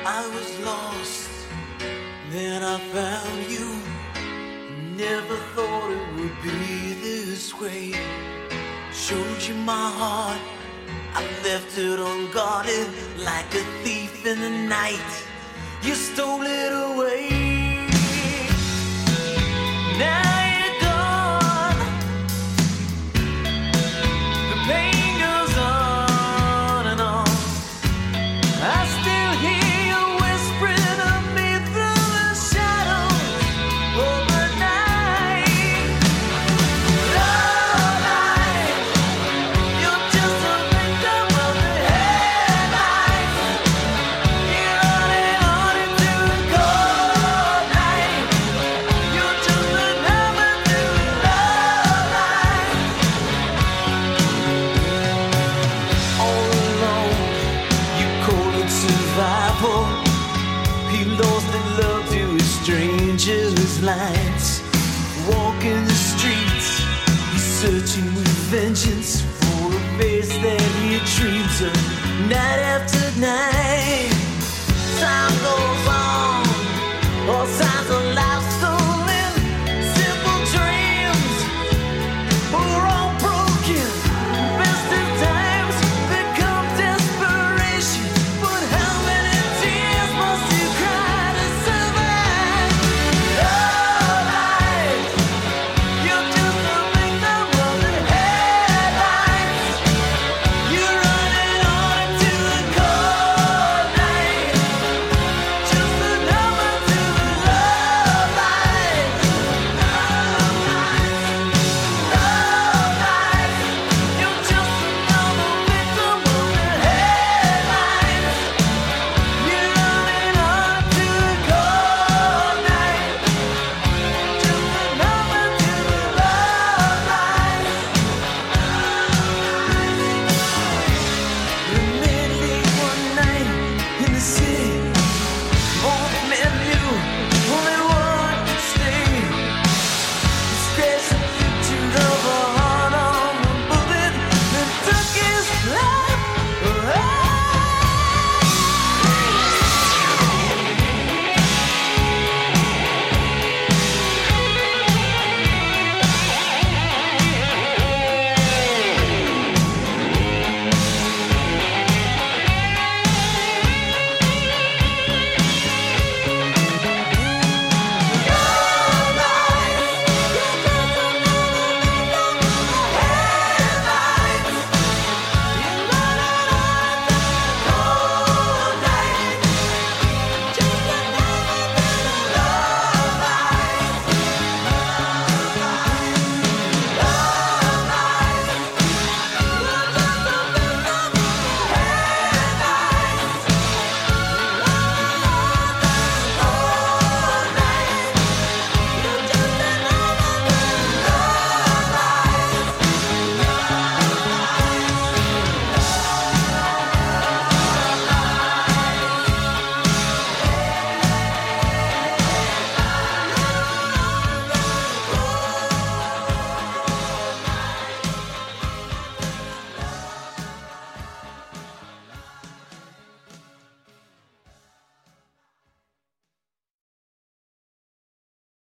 I was lost, then I found you. Never thought it would be this way. Showed you my heart, I left it unguarded. Like a thief in the night, you stole it away. Now you're gone, the pain goes on and on. I still hear you whispering of me through the shadows overnight. Love life, you're just a victim of the headlights. You're running on into the cold night. You're just another to love life. All alone, you call it survival. He lost and loved you as strangers' lines. Walking the streets, he's searching with vengeance